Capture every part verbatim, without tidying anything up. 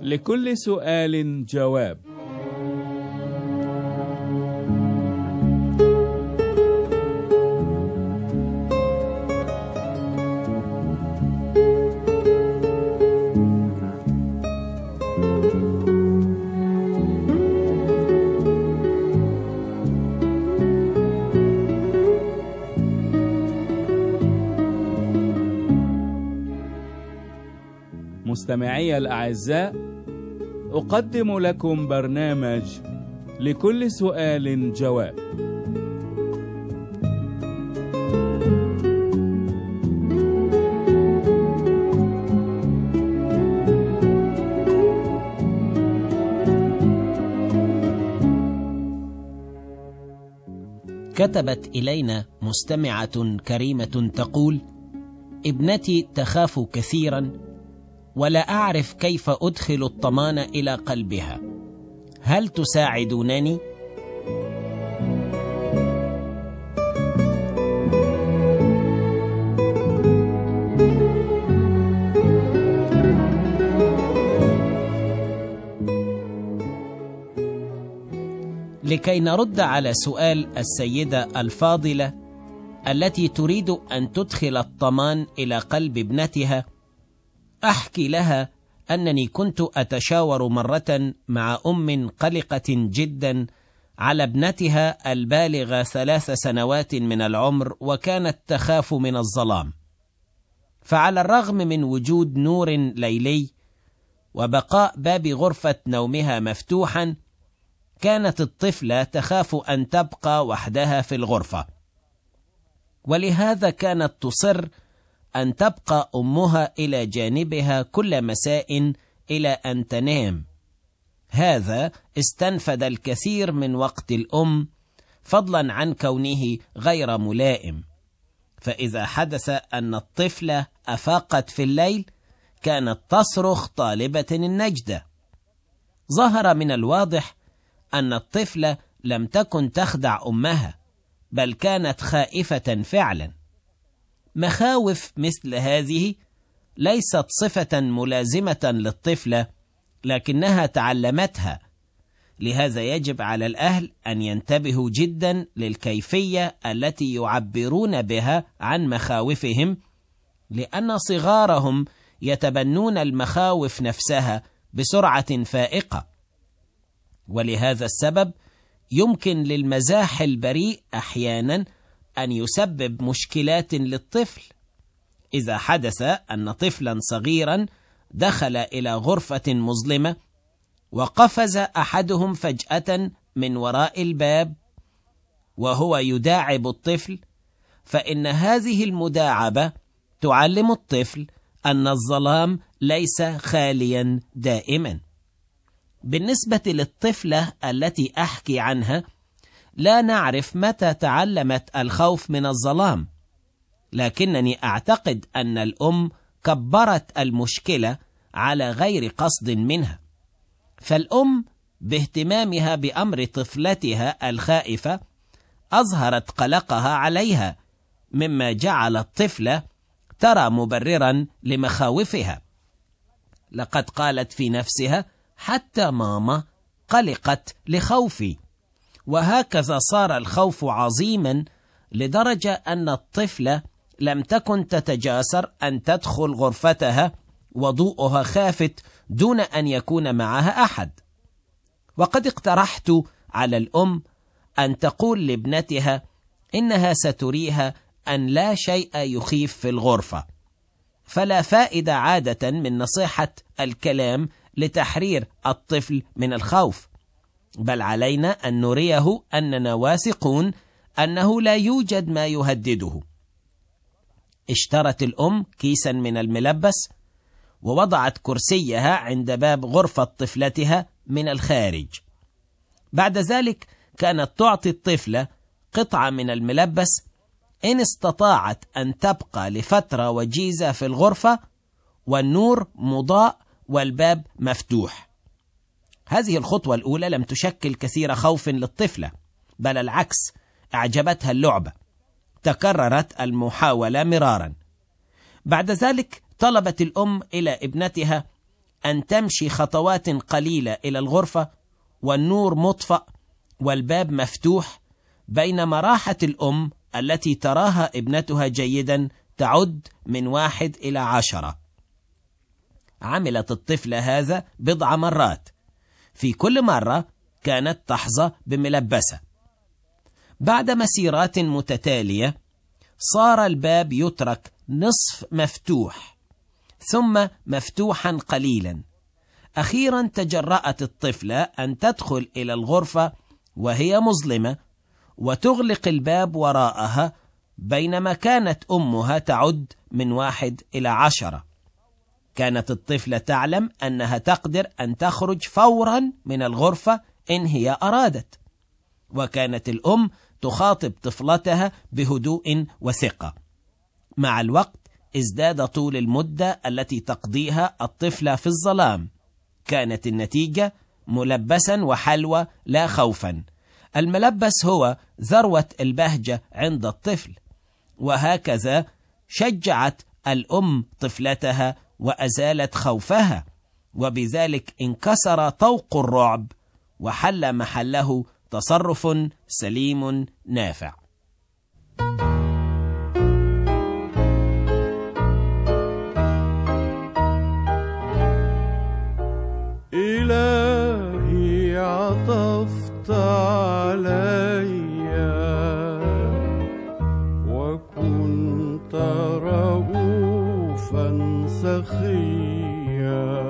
لكل سؤال جواب. مستمعي الأعزاء، أقدم لكم برنامج لكل سؤال جواب. كتبت إلينا مستمعة كريمة تقول: ابنتي تخاف كثيرا ولا أعرف كيف أدخل الطمان إلى قلبها، هل تساعدونني؟ لكي نرد على سؤال السيدة الفاضلة التي تريد أن تدخل الطمان إلى قلب ابنتها، أحكي لها أنني كنت أتشاور مرة مع أم قلقة جدا على ابنتها البالغة ثلاث سنوات من العمر، وكانت تخاف من الظلام. فعلى الرغم من وجود نور ليلي وبقاء باب غرفة نومها مفتوحا، كانت الطفلة تخاف أن تبقى وحدها في الغرفة، ولهذا كانت تصر أن تبقى أمها إلى جانبها كل مساء إلى أن تنام. هذا استنفد الكثير من وقت الأم، فضلا عن كونه غير ملائم. فإذا حدث أن الطفلة أفاقت في الليل، كانت تصرخ طالبة النجدة. ظهر من الواضح أن الطفلة لم تكن تخدع أمها، بل كانت خائفة فعلا. مخاوف مثل هذه ليست صفة ملازمة للطفلة، لكنها تعلمتها. لهذا يجب على الأهل أن ينتبهوا جدا للكيفية التي يعبرون بها عن مخاوفهم، لأن صغارهم يتبنون المخاوف نفسها بسرعة فائقة. ولهذا السبب يمكن للمزاح البريء أحيانا أن يسبب مشكلات للطفل. إذا حدث أن طفلا صغيرا دخل إلى غرفة مظلمة وقفز أحدهم فجأة من وراء الباب وهو يداعب الطفل، فإن هذه المداعبة تعلم الطفل أن الظلام ليس خاليا دائما. بالنسبة للطفلة التي أحكي عنها، لا نعرف متى تعلمت الخوف من الظلام، لكنني أعتقد أن الأم كبرت المشكلة على غير قصد منها. فالأم باهتمامها بأمر طفلتها الخائفة أظهرت قلقها عليها، مما جعل الطفلة ترى مبررا لمخاوفها. لقد قالت في نفسها: حتى ماما قلقت لخوفي. وهكذا صار الخوف عظيما لدرجة أن الطفلة لم تكن تتجاسر أن تدخل غرفتها وضوءها خافت دون أن يكون معها أحد. وقد اقترحت على الأم أن تقول لابنتها إنها ستريها أن لا شيء يخيف في الغرفة، فلا فائدة عادة من نصيحة الكلام لتحرير الطفل من الخوف، بل علينا أن نريه أننا واثقون أنه لا يوجد ما يهدده. اشترت الأم كيسا من الملبس ووضعت كرسيها عند باب غرفة طفلتها من الخارج. بعد ذلك كانت تعطي الطفلة قطعة من الملبس إن استطاعت أن تبقى لفترة وجيزة في الغرفة والنور مضاء والباب مفتوح. هذه الخطوة الأولى لم تشكل كثير خوف للطفلة، بل العكس، أعجبتها اللعبة. تكررت المحاولة مرارا. بعد ذلك طلبت الأم إلى ابنتها أن تمشي خطوات قليلة إلى الغرفة والنور مطفأ والباب مفتوح، بينما راحت الأم التي تراها ابنتها جيدا تعد من واحد إلى عشرة. عملت الطفلة هذا بضع مرات، في كل مرة كانت تحظى بملبسة. بعد مسيرات متتالية صار الباب يترك نصف مفتوح ثم مفتوحا قليلا. أخيرا تجرأت الطفلة أن تدخل إلى الغرفة وهي مظلمة وتغلق الباب وراءها، بينما كانت أمها تعد من واحد إلى عشرة. كانت الطفلة تعلم أنها تقدر أن تخرج فورا من الغرفة إن هي أرادت، وكانت الأم تخاطب طفلتها بهدوء وثقة. مع الوقت ازداد طول المدة التي تقضيها الطفلة في الظلام. كانت النتيجة ملبسا وحلوى لا خوفا. الملبس هو ذروة البهجة عند الطفل، وهكذا شجعت الأم طفلتها وأزالت خوفها، وبذلك انكسر طوق الرعب وحل محله تصرف سليم نافع. إلهي عطفت علي وكنت رؤوفا سخيا،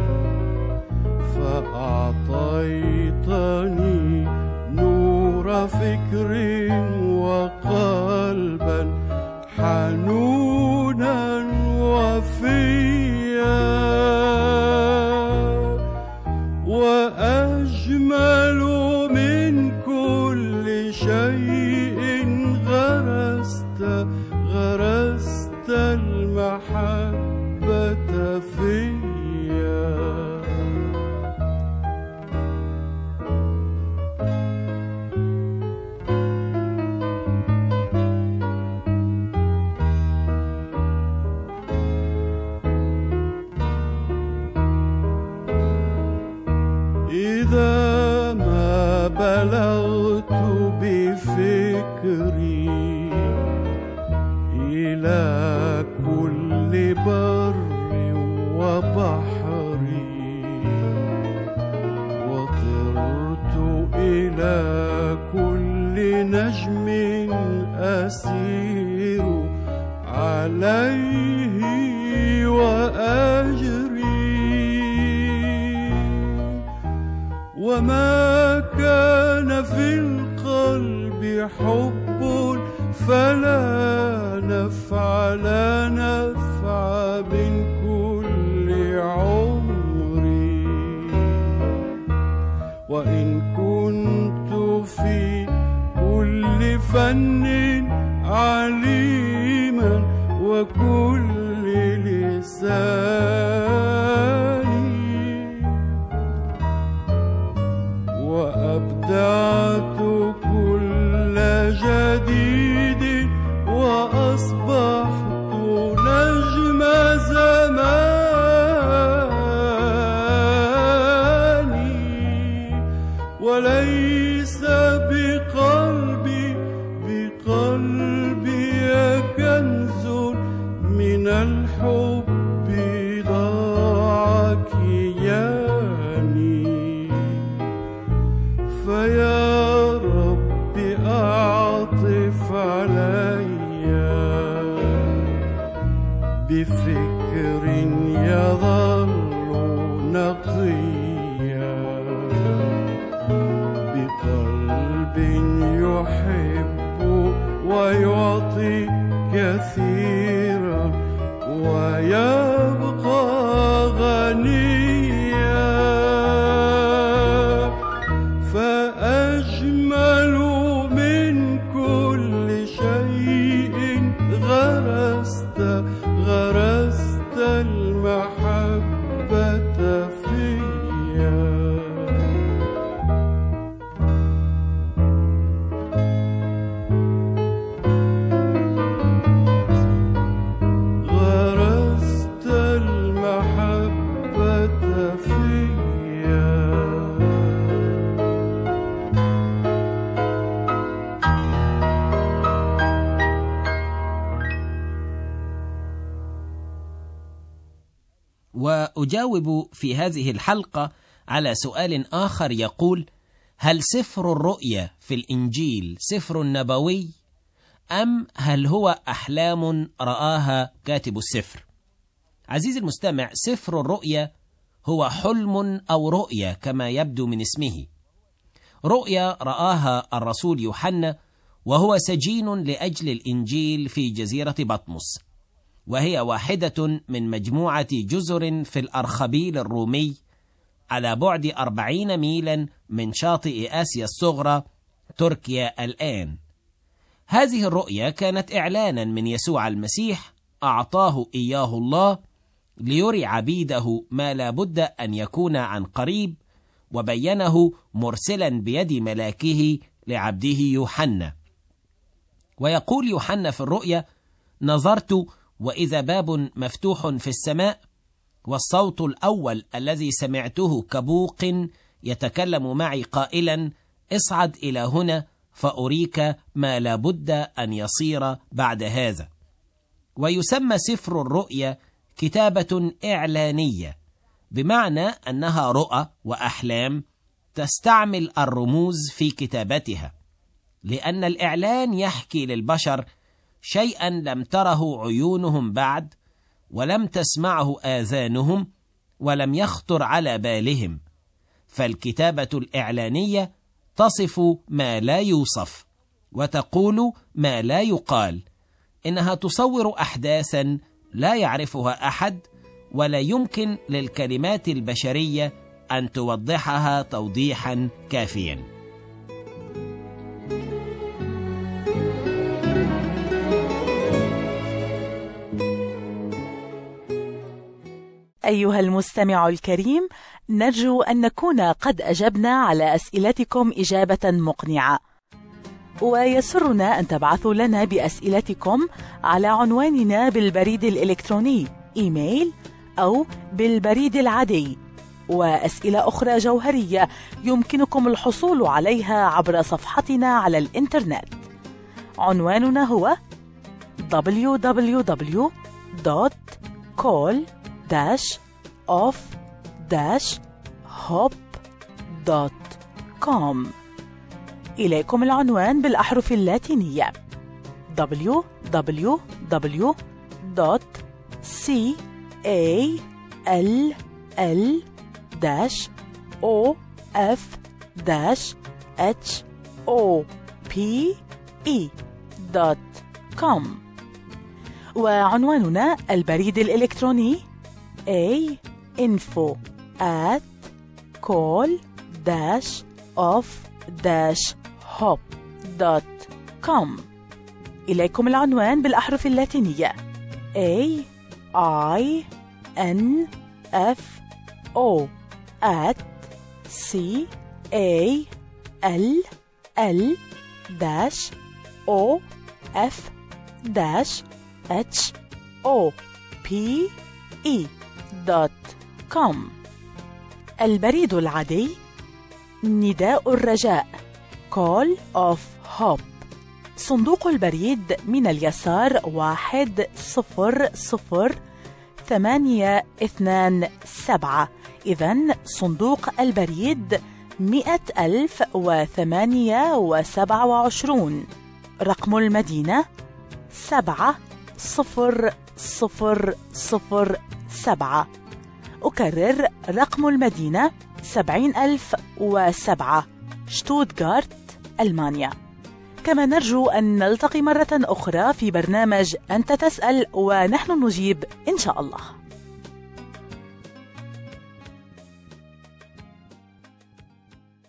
فأعطيتني نور فكر وقلبا حنونا وفيا، وأجمل من كل شيء غرست غرست المحبة فيا. إذا ما بلغت بفكري إلى كل بر وبحر، وطرت إلى كل نجم أسير عليه وأجري، وما كان في القلب حب فلا نفع لا نفع من كل عمري، وإن كنت في كل فن عليما وكل لساني، وأبدعت كل جديد وأصبحت نجم زماني، وليس بقلبي بقلبي كنز من الحب ضاع كياني، فيا رب أعطف علي بفكر يظل نقيا، بقلب يحب ويعطي كثيرا ويبقى غنيا، فأجمل من كل شيء غرست غرست المحبة فيا. غرست وأجاوب في هذه الحلقة على سؤال آخر يقول: هل سفر الرؤيا في الإنجيل سفر نبوي، أم هل هو أحلام رآها كاتب السفر؟ عزيزي المستمع، سفر الرؤيا هو حلم أو رؤيا كما يبدو من اسمه. رؤيا رآها الرسول يوحنا وهو سجين لأجل الإنجيل في جزيرة بطمس، وهي واحدة من مجموعة جزر في الأرخبيل الرومي على بعد أربعين ميلا من شاطئ آسيا الصغرى تركيا الآن. هذه الرؤيا كانت إعلانا من يسوع المسيح أعطاه إياه الله ليري عبيده ما لا بد أن يكون عن قريب، وبينه مرسلا بيد ملاكه لعبده يوحنا. ويقول يوحنا في الرؤيا: نظرت وإذا باب مفتوح في السماء، والصوت الأول الذي سمعته كبوق يتكلم معي قائلا: اصعد إلى هنا فأريك ما لا بد أن يصير بعد هذا. ويسمى سفر الرؤيا كتابة إعلانية، بمعنى أنها رؤى وأحلام تستعمل الرموز في كتابتها، لأن الإعلان يحكي للبشر شيئا لم تره عيونهم بعد، ولم تسمعه آذانهم، ولم يخطر على بالهم. فالكتابة الإعلانية تصف ما لا يوصف، وتقول ما لا يقال. إنها تصور أحداثا لا يعرفها أحد، ولا يمكن للكلمات البشرية أن توضحها توضيحا كافيا. أيها المستمع الكريم، نرجو أن نكون قد أجبنا على أسئلتكم إجابة مقنعة، ويسرنا أن تبعثوا لنا بأسئلتكم على عنواننا بالبريد الإلكتروني إيميل أو بالبريد العادي. وأسئلة أخرى جوهرية يمكنكم الحصول عليها عبر صفحتنا على الإنترنت. عنواننا هو دبليو دبليو دبليو دوت كول داش اوف داش هوب دوت كوم. إليكم العنوان بالأحرف اللاتينية: دبليو دبليو دبليو دوت كول دوت كوم. وعنواننا البريد الإلكتروني a info at call dash of dash hop دوت كوم. إليكم العنوان بالأحرف اللاتينية: A I N F O at C A L L dash O F dash H O P E دوت كوم. البريد العادي: نداء الرجاء Call of Hope. صندوق البريد من اليسار واحد صفر صفر ثمانية اثنان سبعة. إذن صندوق البريد مئة ألف وثمانية وسبعة وعشرون. رقم المدينة سبعة صفر صفر صفر سبعة. أكرر: رقم المدينة سبعين ألف وسبعة، شتوتغارت، ألمانيا. كما نرجو أن نلتقي مرة أخرى في برنامج أنت تسأل ونحن نجيب إن شاء الله.